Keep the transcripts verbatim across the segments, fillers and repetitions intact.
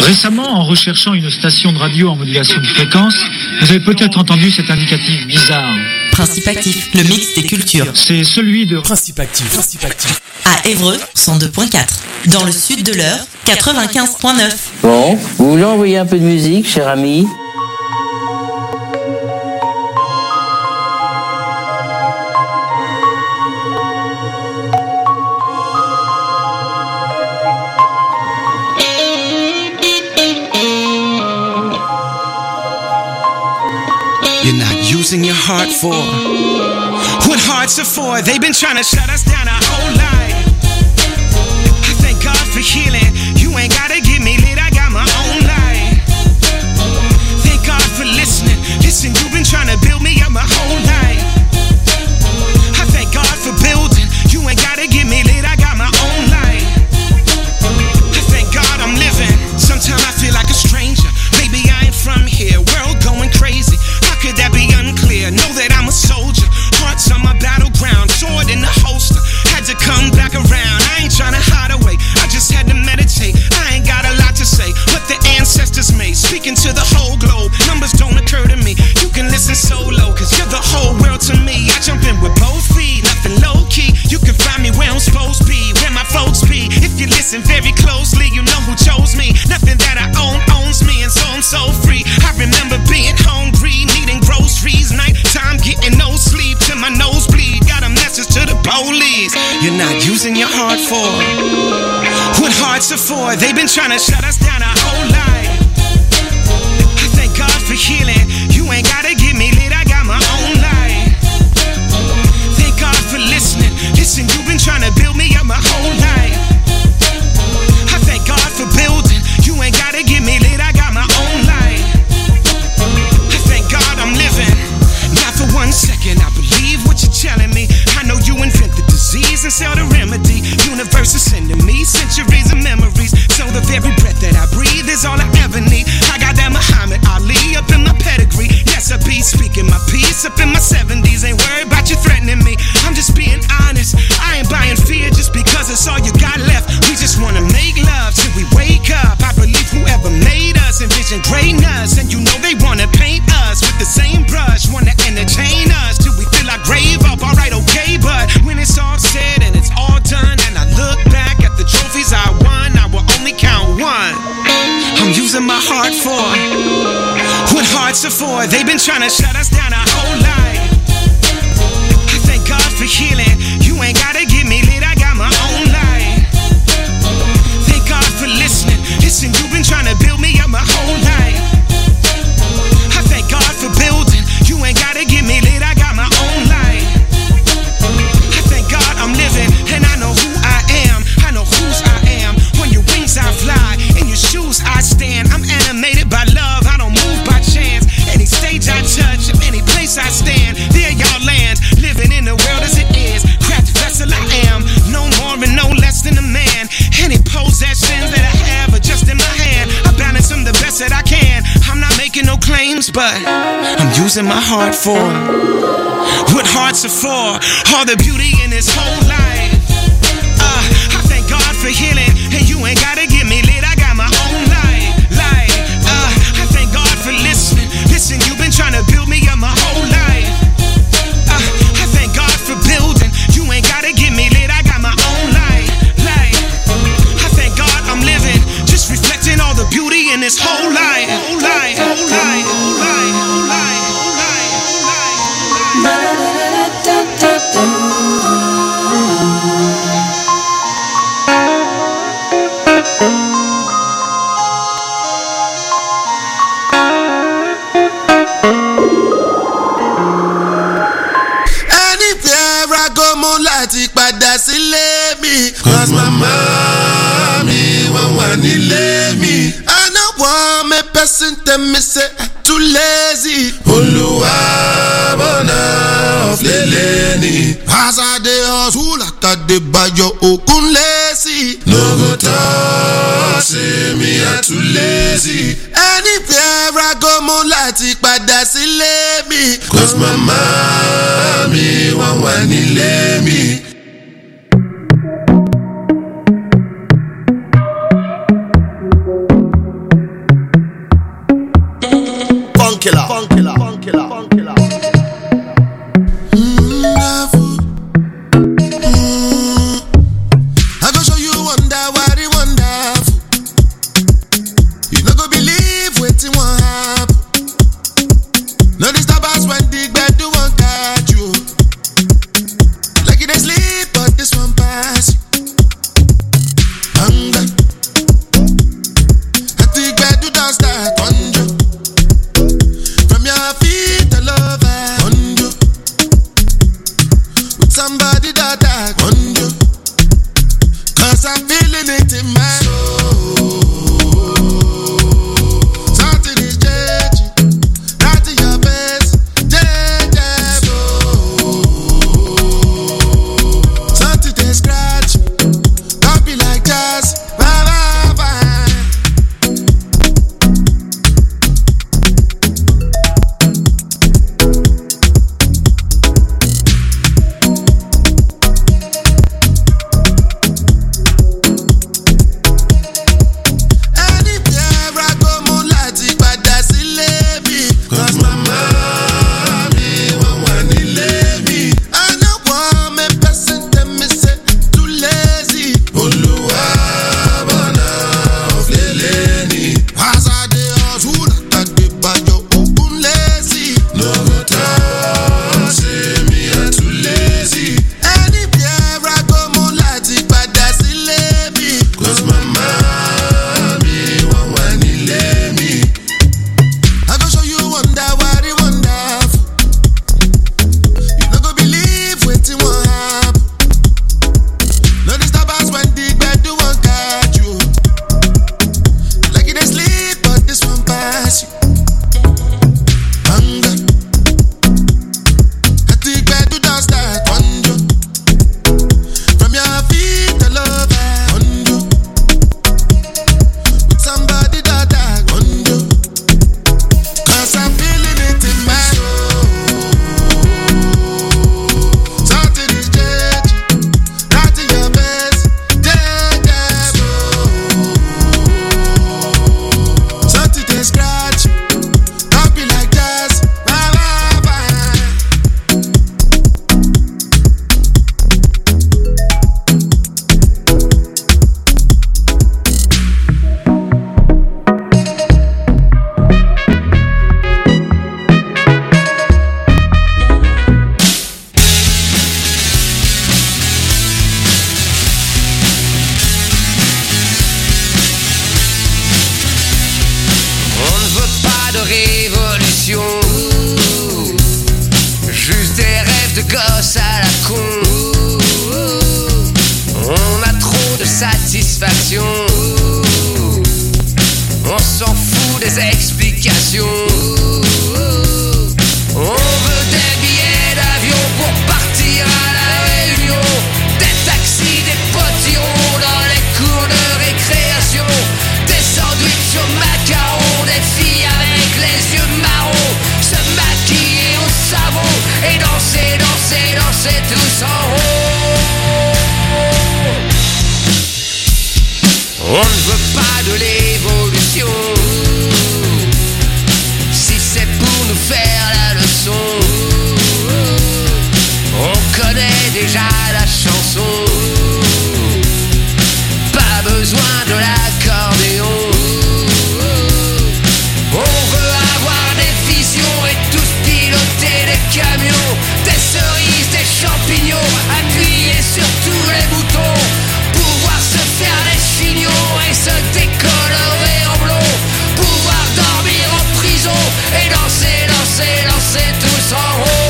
Récemment, en recherchant une station de radio en modulation de fréquence, vous avez peut-être entendu cet indicatif bizarre. Principe Actif, le mix des cultures. C'est celui de Principe Actif. Principe Actif. À Évreux, cent deux virgule quatre. Dans le sud de l'Eure, quatre-vingt-quinze virgule neuf. Bon, vous voulez envoyer un peu de musique, cher ami ? You're not using your heart for what hearts are for. They've been trying to shut us down our whole life. I thank God for healing. You ain't gotta get me lit, I got my own life. Thank God for listening. Listen, you've been trying to build me up my whole life. I thank God for building. You ain't gotta get me lit, I got my own life. I thank God I'm living. Sometimes I feel like a stranger. Maybe I ain't from here. World going crazy. Could that be unclear? Know that I'm a soldier. Hearts on my battleground, sword in the holster. Had to come back around. I ain't tryna hide away. I just had to meditate. I ain't got a lot to say. What the ancestors made, speaking to the whole globe. Numbers don't occur to me. You can listen solo, cause you're the whole world to me. I jump in with both feet, nothing low key. You can find me where I'm supposed to be, where my folks be. If you listen very closely, you know who chose me. Nothing that I own owns me, and so I'm so free. I remember being hungry, needing groceries, night time getting no sleep till my nose bleed. Got a message to the police. You're not using your heart for what hearts are for. They've been trying to shut us down our whole life. I thank God for healing. You ain't gotta get me lit, I got my own life. Thank God for listening. Listen, you've been trying to build me up my whole life. I thank God for building. You ain't gotta get me lit, I got my own life. I thank God I'm living. Not for one second I believe what you're telling me. I know you invent the disease and sell the remedy. Universe is sending me centuries of memories. So the very breath that I breathe is all I ever need. I got that Muhammad Ali up in my pedigree. Yes, I be speaking my peace up in my seventies. Ain't worried about you threatening me. I'm just being honest. I ain't buying fear just because it's all you got left. We just wanna make love till we wake up. I believe whoever made us envisioned greatness, and you know they wanna paint us with the same brush. Wanna entertain us till we feel our grave up. Alright, okay, but when it's all said and it's all done, and I look back at the trophies I won, I will only count one. I'm using my heart for what hearts are for. They've been trying to shut us down our whole life. I thank God for healing. You ain't gotta get me lit, I got my own life. Thank God for listening. Listen, you've been trying to build me up my whole life. I thank God for building. You ain't gotta get me lit, I got my own life. I thank God I'm living, and I know who I am. I know whose I am. On your wings I fly, in your shoes I stand. I'm animated by love, I don't move by chance. Any stage I touch, any place I stand, there y'all land. Living in the world as it is, craft vessel I am. No more and no less than a man. Any possessions that I have are just in my hand. I balance them the best that I can. I'm not making no claims, but I'm using my heart for what hearts are for. All the beauty in this whole life. uh, I thank God for healing. And you ain't gotta get me lit, I got my own life. Life. uh, I thank God for listening. Listen, you've been trying to build me up my whole life. uh, I thank God for building. You ain't gotta get me lit, I got my own life. Life. I thank God I'm living, just reflecting all the beauty in this whole life. Whole life. Whole life. Whole life. Whole life. Whole life. Whole life. Anywhere I go, mo láti padà sílé mi. Cause mama mi wọ́n wà nílé mi. I know one me person tell me say I too lazy. Olúwa bọ̀nà ọ̀flẹ̀lẹ̀ ni. As I dey hustle, àtàdé bayọ̀ òkun lazy. No go talk say me I too lazy. Anywhere I go, mo láti padà sílé mi. Cause mama mi wọ́n wà nílé mi. killer, funk killer, funk killer, funk killer. I go show you wonder, what it wonderful. You no go believe wetin wan happen. No disturb us when the bed do one catch you. Like you dey sleep, but this one pass you. Hunger. At the bed do don't start conjure. From your feet all over conjure. With somebody that I conjure. Cause I'm feeling it in my soul. Something is changing. Right in your face. Something they scratch. Don't be like jazz. Bye, bye, bye. Anywhere I go, moonlight, it padà sílé mi. Cause my mommy won't want to leave me. I know one me person tell me say too lazy. Olúwa bọ̀nà òfìlélẹ́ ni. As I dey hustle, I dey bàjọ́ ogun lazy. No go talk say me I too lazy. Anywhere I go, moonlight, it padà sílé mi. Cause my mommy won't want to leave me. I go show you wonder, what it wonderful. You no go believe wetin wan happen. No disturb us when the bed do one catch you. Like you dey sleep, but this one pass you. Hunger. At the bed do don't start conjure. From your feet all over conjure. With somebody that I conjure. Cause I'm feeling it in my soul. Something is changing. Right in your face. Something they scratch. Don't be like jazz. Bye, bye, bye. On ne veut pas de révolution, juste des rêves de gosse à la con. On a trop de satisfaction, on s'en fout des explications. On veut des billets d'avion pour partir à la Réunion, des taxis, des potillons dans les cours de récréation, des sandwichs au macaron, des filles avec les yeux marrons, se maquiller au savon et danser, danser, danser tous en rond. On ne veut pas de l'évolution, si c'est pour nous faire la leçon. On connaît déjà la chanson, pas besoin de l'accordéon. On veut avoir des visions et tous piloter des camions, des cerises, des champignons, appuyer sur tous les boutons, pouvoir se faire des chignons et se décolorer en blond, pouvoir dormir en prison et danser, danser, danser tous en rond.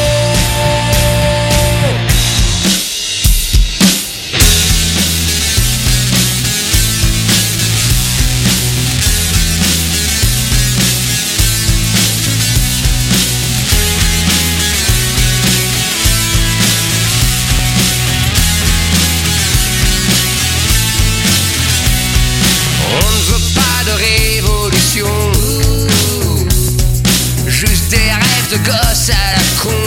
On ne veut pas de révolution, juste des rêves de gosse à la con.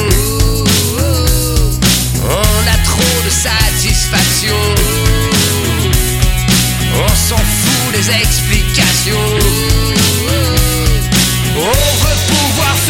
On a trop de satisfaction, on s'en fout des explications. On veut pouvoir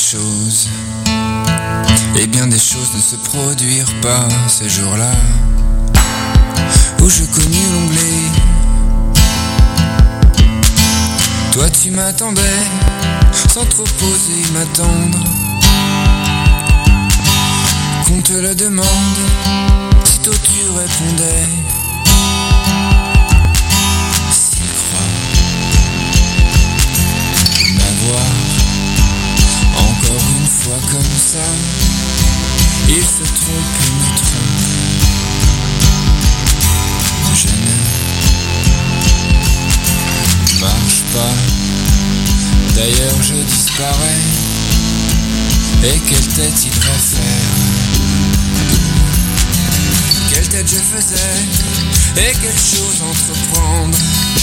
choses. Et bien des choses ne se produirent pas ces jours-là où je connus l'onglet. Toi tu m'attendais sans trop oser m'attendre. Qu'on te le demande, sitôt tu répondais. S'il croit m'avoir encore une fois comme ça, il se trompe, il me trompe. Je ne marche pas, d'ailleurs je disparais. Et quelle tête il préfère, quelle tête je faisais, et quelle chose entreprendre.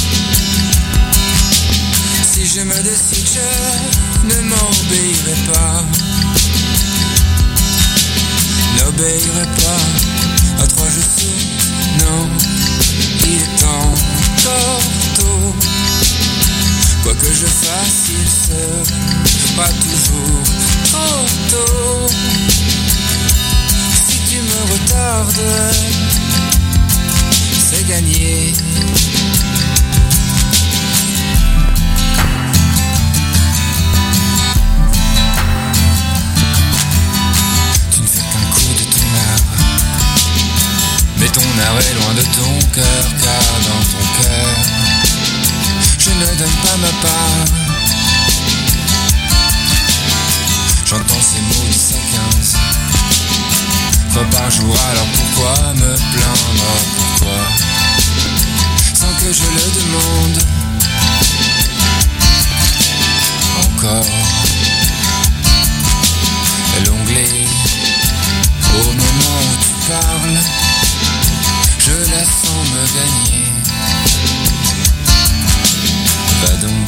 Si je me décide, je ne m'obéirai pas. N'obéirai pas, à trois je saute, non, il est encore tôt. Quoi que je fasse, il sera toujours trop tôt. Si tu me retardes, c'est gagné. Tu ne fais qu'un coup de ton art, mais ton art est loin de ton cœur, car dans ton cœur je ne donne pas ma part. J'entends ces mots dix à quinze fois par jour, alors pourquoi me plaindre, pourquoi, sans que je le demande encore. L'onglet, au moment où tu parles, je la sens me gagner. Va donc,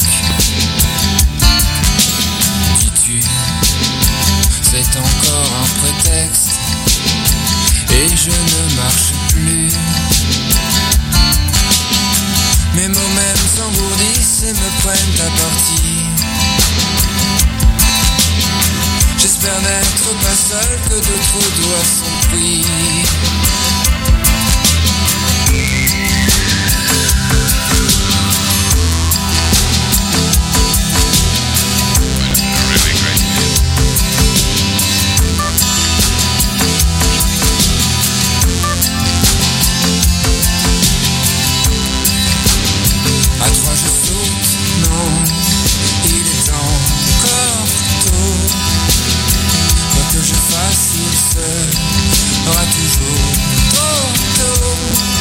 dis-tu, c'est encore un prétexte, et je ne marche plus. Mes mots même s'engourdissent et me prennent à partie. J'espère n'être pas seul, que d'autres doigts sont pris. À trois je saute, non, il est encore tôt. Quoi que je fasse, il sera toujours trop tôt.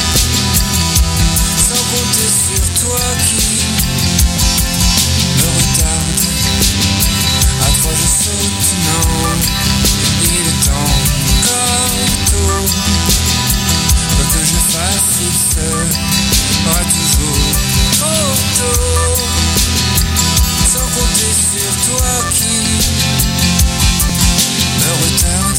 Sans compter sur toi qui me retarde. À trois je saute, non, il est encore tôt. Quoi que je fasse, il sera toujours trop tôt, sans compter sur toi qui me retarde.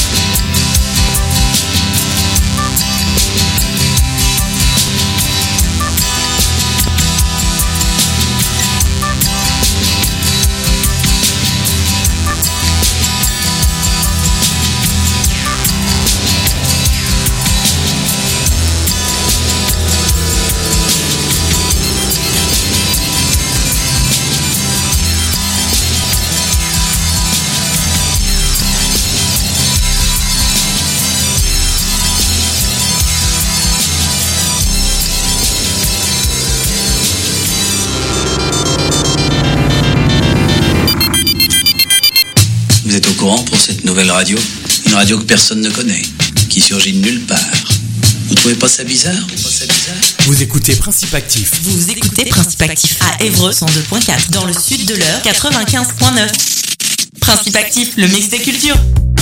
Vous êtes au courant pour cette nouvelle radio? Une radio que personne ne connaît, qui surgit de nulle part. Vous trouvez pas ça bizarre? Pas ça bizarre? Vous écoutez Principe Actif. Vous écoutez Principe Actif à Évreux cent deux point quatre, dans le sud de l'Eure quatre-vingt-quinze point neuf. Principe Actif, le mix des cultures.